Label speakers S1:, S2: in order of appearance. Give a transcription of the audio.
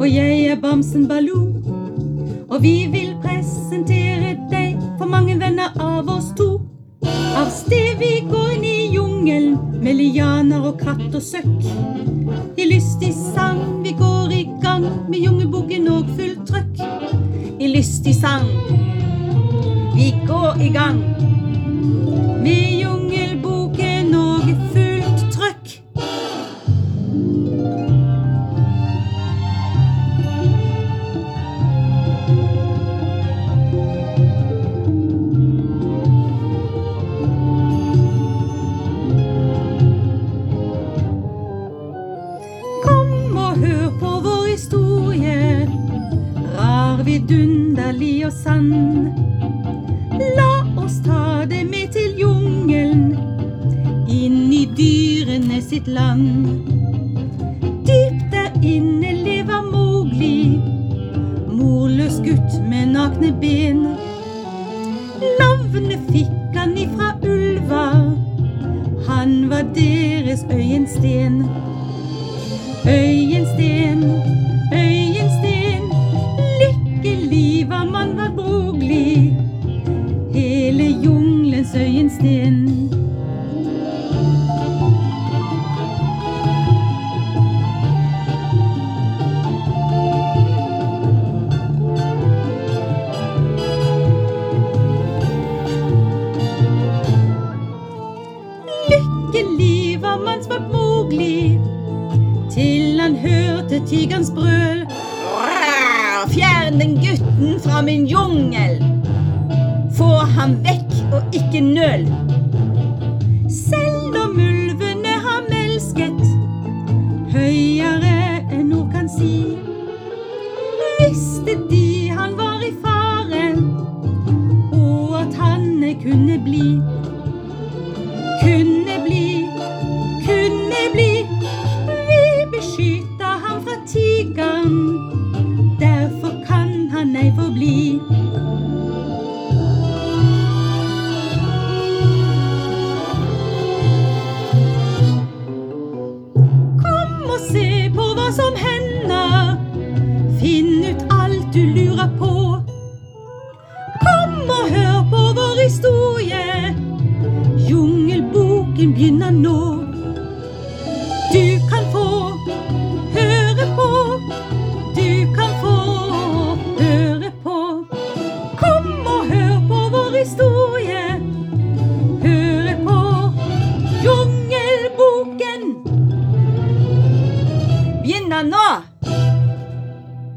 S1: Og jeg Bamsen Baloo, og vi vil presentere deg for mange venner av oss to. Av sted vi går inn i jungelen med lianer og kratt og søkk. I lystig sang vi går i gang med jungelboken og fullt trøkk. I lystig sang vi går i gang med jungelboken og fullt trøkk. Hør på vår historie, rar, vidunderlig og sann. La oss ta det med til jungelen, inn i dyrene sitt land. Dypt der inne lever Mowgli, morløs gutt med nakne ben. Navnet fikk han ifra ulver, han var deres øyensten. Øyensten, øyensten, lykkelig var man var Mowgli, hele jungelens øyensten. Lykkelig var man var Mowgli, til han hørte tigerens brøl. Fjern den gutten fra min jungel, få ham vekk og ikke nøl. Selv om ulvene har melsket høyere enn ord kan si, visste de han var i faren, og at han kunne bli. Kunne bli, kunne bli. Beskytter han fra tigeren, derfor kan han ei forbli. Kom og se på hva som hender, finn ut alt du lurer på. Kom og hør på vår historie, jungelboken begynner nå.